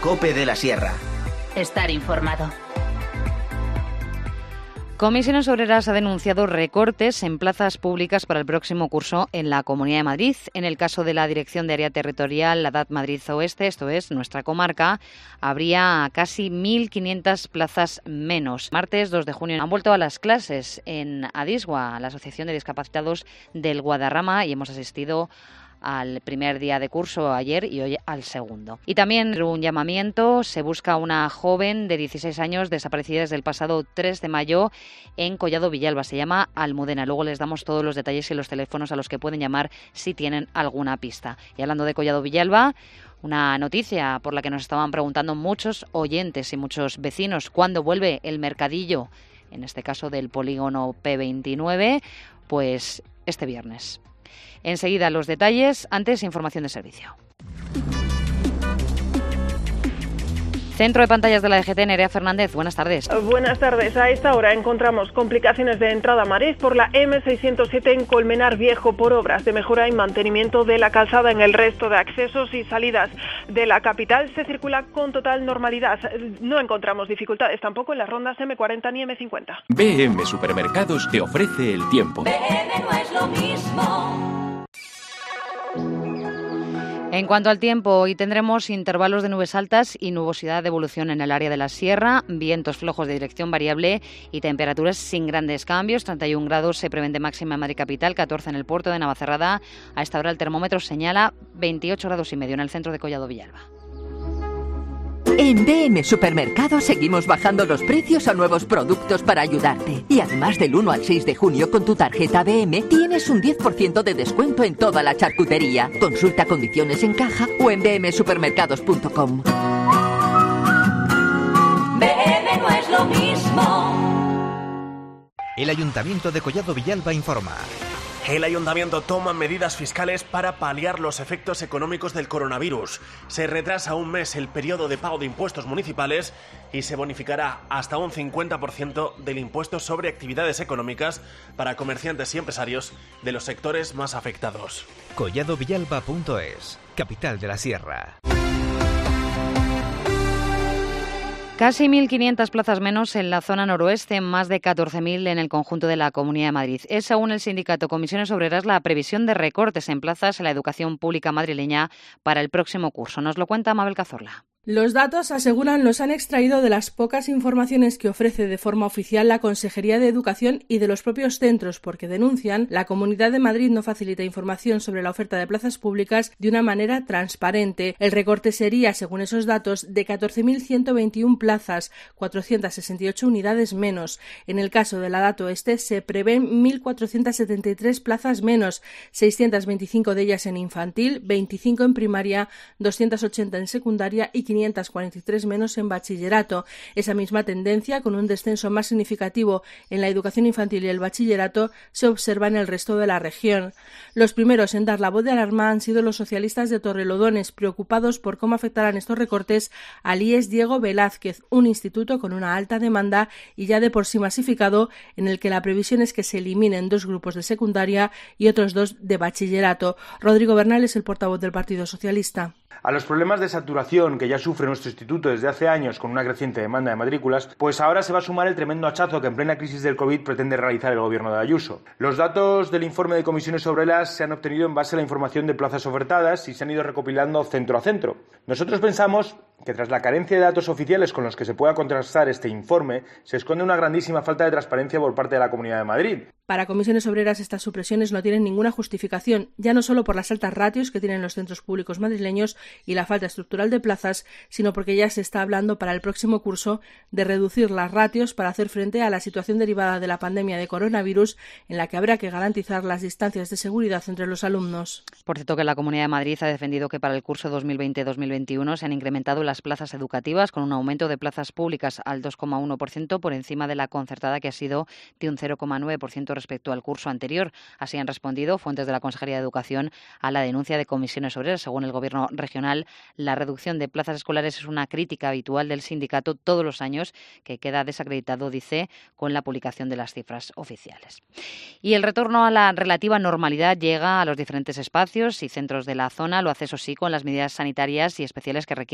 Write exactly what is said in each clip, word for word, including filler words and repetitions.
COPE de la Sierra. Estar informado. Comisiones Obreras ha denunciado recortes en plazas públicas para el próximo curso en la Comunidad de Madrid. En el caso de la Dirección de Área Territorial, la D A T Madrid Oeste, esto es, nuestra comarca, habría casi mil quinientas plazas menos. Martes dos de junio han vuelto a las clases en Adisgua, la Asociación de Discapacitados del Guadarrama, y hemos asistido al primer día de curso ayer y hoy al segundo. Y también un llamamiento, se busca a una joven de dieciséis años desaparecida desde el pasado tres de mayo en Collado Villalba, se llama Almudena. Luego les damos todos los detalles y los teléfonos a los que pueden llamar si tienen alguna pista. Y hablando de Collado Villalba, una noticia por la que nos estaban preguntando muchos oyentes y muchos vecinos, ¿cuándo vuelve el mercadillo? En este caso del polígono P veintinueve, pues este viernes. Enseguida los detalles, antes información de servicio. Centro de pantallas de la D G T, Nerea Fernández, buenas tardes. Buenas tardes. A esta hora encontramos complicaciones de entrada a Madrid por la eme seiscientos siete en Colmenar Viejo por obras de mejora y mantenimiento de la calzada. En el resto de accesos y salidas de la capital se circula con total normalidad. No encontramos dificultades tampoco en las rondas eme cuarenta ni eme cincuenta. B M Supermercados te ofrece el tiempo. B M no es lo mismo. En cuanto al tiempo, hoy tendremos intervalos de nubes altas y nubosidad de evolución en el área de la sierra, vientos flojos de dirección variable y temperaturas sin grandes cambios. treinta y un grados se prevén de máxima en Madrid capital, catorce en el puerto de Navacerrada. A esta hora el termómetro señala veintiocho grados y medio en el centro de Collado Villalba. En B M Supermercados seguimos bajando los precios a nuevos productos para ayudarte. Y además del uno al seis de junio con tu tarjeta B M tienes un diez por ciento de descuento en toda la charcutería. Consulta condiciones en caja o en b m supermercados punto com. B M no es lo mismo. El Ayuntamiento de Collado Villalba informa. El Ayuntamiento toma medidas fiscales para paliar los efectos económicos del coronavirus. Se retrasa un mes el periodo de pago de impuestos municipales y se bonificará hasta un cincuenta por ciento del impuesto sobre actividades económicas para comerciantes y empresarios de los sectores más afectados. collado villalba punto es, capital de la Sierra. Casi mil quinientas plazas menos en la zona noroeste, más de catorce mil en el conjunto de la Comunidad de Madrid. Es, según el sindicato Comisiones Obreras, la previsión de recortes en plazas en la educación pública madrileña para el próximo curso. Nos lo cuenta Mabel Cazorla. Los datos, aseguran, los han extraído de las pocas informaciones que ofrece de forma oficial la Consejería de Educación y de los propios centros, porque denuncian la Comunidad de Madrid no facilita información sobre la oferta de plazas públicas de una manera transparente. El recorte sería, según esos datos, de catorce mil ciento veintiuna plazas, cuatrocientas sesenta y ocho unidades menos. En el caso de la Dato Este se prevén mil cuatrocientas setenta y tres plazas menos, seiscientas veinticinco de ellas en infantil, veinticinco en primaria, doscientas ochenta en secundaria y quinientas cuarenta y tres menos en bachillerato. Esa misma tendencia, con un descenso más significativo en la educación infantil y el bachillerato, se observa en el resto de la región. Los primeros en dar la voz de alarma han sido los socialistas de Torrelodones, preocupados por cómo afectarán estos recortes al I E S Diego Velázquez, un instituto con una alta demanda y ya de por sí masificado, en el que la previsión es que se eliminen dos grupos de secundaria y otros dos de bachillerato. Rodrigo Bernal es el portavoz del Partido Socialista. A los problemas de saturación que ya sufre nuestro instituto desde hace años con una creciente demanda de matrículas, pues ahora se va a sumar el tremendo hachazo que en plena crisis del COVID pretende realizar el gobierno de Ayuso. Los datos del informe de Comisiones Obreras se han obtenido en base a la información de plazas ofertadas y se han ido recopilando centro a centro. Nosotros pensamos que tras la carencia de datos oficiales con los que se pueda contrastar este informe, se esconde una grandísima falta de transparencia por parte de la Comunidad de Madrid. Para Comisiones Obreras, estas supresiones no tienen ninguna justificación, ya no solo por las altas ratios que tienen los centros públicos madrileños y la falta estructural de plazas, sino porque ya se está hablando para el próximo curso de reducir las ratios para hacer frente a la situación derivada de la pandemia de coronavirus, en la que habrá que garantizar las distancias de seguridad entre los alumnos. Por cierto, que la Comunidad de Madrid ha defendido que para el curso dos mil veinte dos mil veintiuno se han incrementado las plazas educativas con un aumento de plazas públicas al dos coma uno por ciento por encima de la concertada, que ha sido de un cero coma nueve por ciento respecto al curso anterior. Así han respondido fuentes de la Consejería de Educación a la denuncia de Comisiones Obreras. Según el Gobierno regional, la reducción de plazas escolares es una crítica habitual del sindicato todos los años, que queda desacreditado, dice, con la publicación de las cifras oficiales. Y el retorno a la relativa normalidad llega a los diferentes espacios y centros de la zona. Lo hace, eso sí, con las medidas sanitarias y especiales que requiere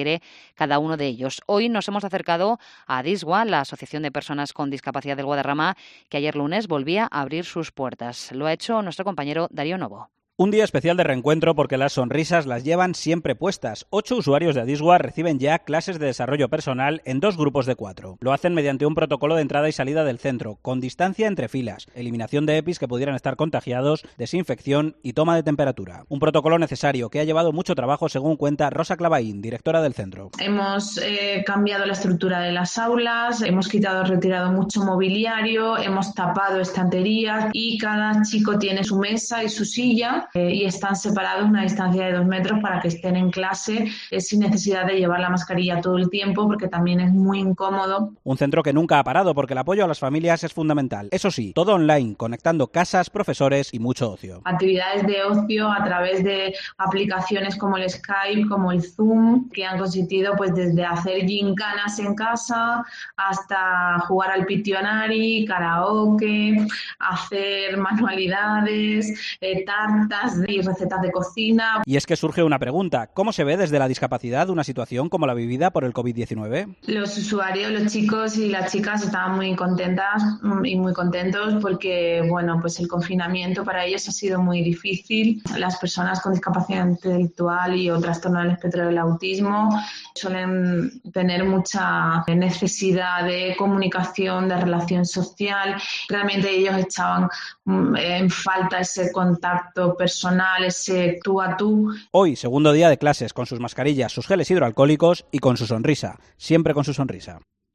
cada uno de ellos. Hoy nos hemos acercado a Disgua, la Asociación de Personas con Discapacidad del Guadarrama, que ayer lunes volvía a abrir sus puertas. Lo ha hecho nuestro compañero Darío Novo. Un día especial de reencuentro porque las sonrisas las llevan siempre puestas. Ocho usuarios de Adisgua reciben ya clases de desarrollo personal en dos grupos de cuatro. Lo hacen mediante un protocolo de entrada y salida del centro, con distancia entre filas, eliminación de EPIs que pudieran estar contagiados, desinfección y toma de temperatura. Un protocolo necesario que ha llevado mucho trabajo, según cuenta Rosa Clavaín, directora del centro. Hemos eh, cambiado la estructura de las aulas, hemos quitado, retirado mucho mobiliario, hemos tapado estanterías y cada chico tiene su mesa y su silla. Eh, y están separados a una distancia de dos metros para que estén en clase eh, sin necesidad de llevar la mascarilla todo el tiempo, porque también es muy incómodo. Un centro que nunca ha parado porque el apoyo a las familias es fundamental. Eso sí, todo online, conectando casas, profesores y mucho ocio. Actividades de ocio a través de aplicaciones como el Skype, como el Zoom, que han consistido pues desde hacer gincanas en casa hasta jugar al Pictionary, karaoke, hacer manualidades, eh, tartas y recetas de cocina. Y es que surge una pregunta: ¿cómo se ve desde la discapacidad una situación como la vivida por el covid diecinueve? Los usuarios, los chicos y las chicas estaban muy contentas y muy contentos porque, bueno, pues el confinamiento para ellos ha sido muy difícil. Las personas con discapacidad intelectual y o trastorno del espectro del autismo suelen tener mucha necesidad de comunicación, de relación social. Realmente ellos echaban en falta ese contacto personal, ese tú a tú. Hoy, segundo día de clases, con sus mascarillas, sus geles hidroalcohólicos y con su sonrisa, siempre con su sonrisa.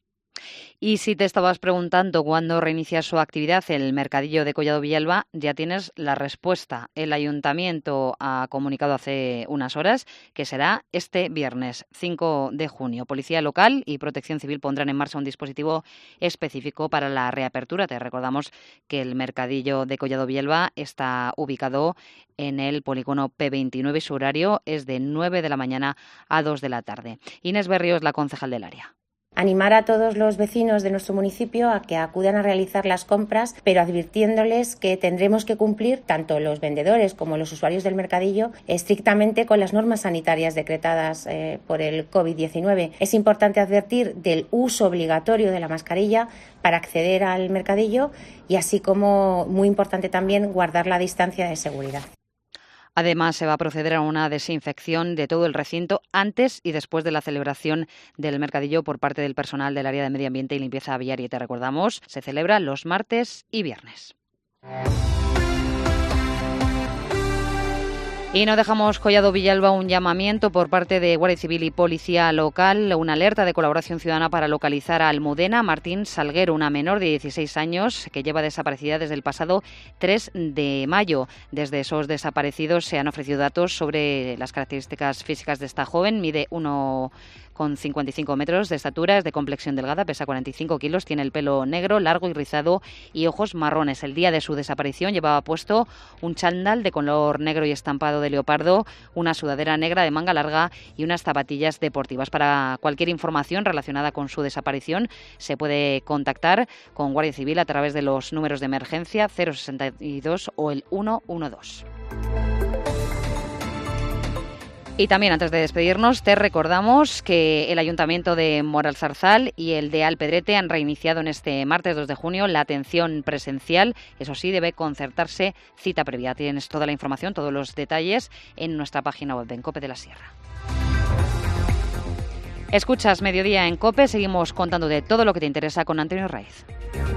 Y si te estabas preguntando cuándo reinicia su actividad el mercadillo de Collado Villalba, ya tienes la respuesta. El ayuntamiento ha comunicado hace unas horas que será este viernes cinco de junio. Policía local y Protección Civil pondrán en marcha un dispositivo específico para la reapertura. Te recordamos que el mercadillo de Collado Villalba está ubicado en el polígono P veintinueve y su horario es de nueve de la mañana a dos de la tarde. Inés Berrío es la concejal del área. Animar a todos los vecinos de nuestro municipio a que acudan a realizar las compras, pero advirtiéndoles que tendremos que cumplir, tanto los vendedores como los usuarios del mercadillo, estrictamente con las normas sanitarias decretadas eh, por el covid diecinueve. Es importante advertir del uso obligatorio de la mascarilla para acceder al mercadillo y así como, muy importante también, guardar la distancia de seguridad. Además, se va a proceder a una desinfección de todo el recinto antes y después de la celebración del mercadillo por parte del personal del área de Medio Ambiente y Limpieza Viaria. Te recordamos, se celebra los martes y viernes. Y no dejamos Collado Villalba un llamamiento por parte de Guardia Civil y Policía Local, una alerta de colaboración ciudadana para localizar a Almudena Martín Salguero, una menor de dieciséis años que lleva desaparecida desde el pasado tres de mayo. Desde esos desaparecidos se han ofrecido datos sobre las características físicas de esta joven. Mide uno con cincuenta y cinco metros de estatura, es de complexión delgada, pesa cuarenta y cinco kilos, tiene el pelo negro, largo y rizado y ojos marrones. El día de su desaparición llevaba puesto un chándal de color negro y estampado de leopardo, una sudadera negra de manga larga y unas zapatillas deportivas. Para cualquier información relacionada con su desaparición se puede contactar con Guardia Civil a través de los números de emergencia cero sesenta y dos o el ciento doce. Y también, antes de despedirnos, te recordamos que el Ayuntamiento de Moralzarzal y el de Alpedrete han reiniciado en este martes dos de junio la atención presencial. Eso sí, debe concertarse cita previa. Tienes toda la información, todos los detalles en nuestra página web en COPE de la Sierra. Escuchas Mediodía en COPE. Seguimos contándote todo lo que te interesa con Antonio Raiz.